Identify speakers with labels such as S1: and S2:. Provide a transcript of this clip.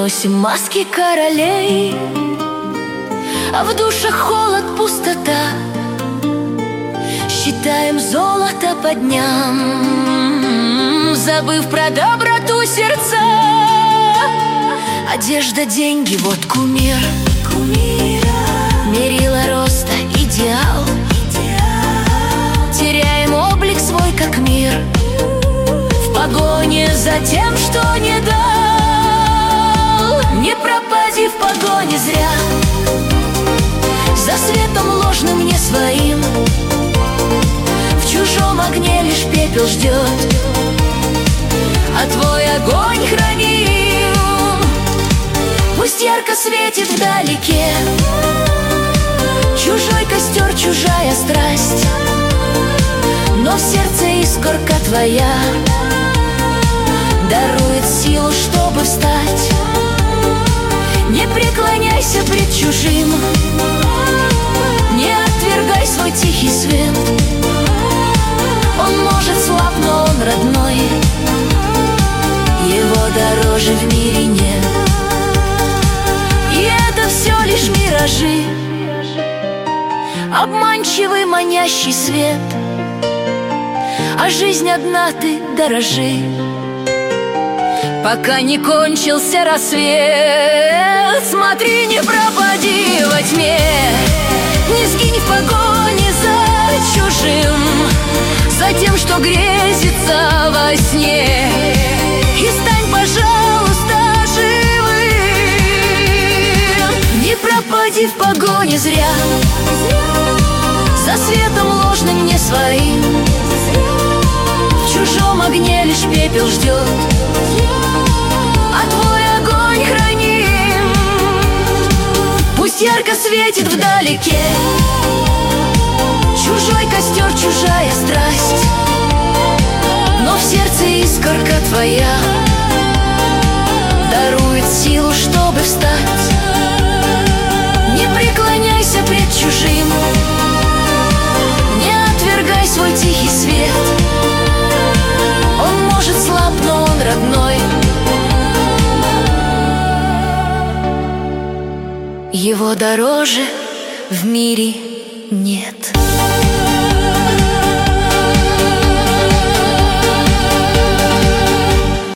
S1: носим маски королей, а в душах холод, пустота. Считаем золото по дням, забыв про доброту сердца. Одежда, деньги, вот кумир, мерила роста, идеал. Теряем облик свой, как мир, в погоне за тем, что не дал. Не пропади в погоне зря, за светом ложным не своим. В чужом огне лишь пепел ждет, а твой огонь храним. Пусть ярко светит вдалеке чужой костер, чужая страсть, но в сердце искорка твоя дарует силу, чтобы встать. Не преклоняйся пред чужим, не отвергай свой тихий свет. Он может слаб, но он родной, его дороже в мире нет. И это все лишь миражи, обманчивый манящий свет. А жизнь одна, ты дорожи, пока не кончился рассвет. Смотри, не пропади во тьме, не сгинь в погоне за чужим, за тем, что грезится во сне. И стань, пожалуйста, живым. Не пропади в погоне зря, за светом ложным не своим. В чужом огне лишь пепел ждет, а твой огонь храним. Пусть ярко светит вдалеке чужой костер, чужая страсть, но в сердце искорка твоя дарует силу, чтобы встать. Не преклоняйся пред чужим, не отвергай свой тихий свет. Он может слаб, но он родной, его дороже в мире нет.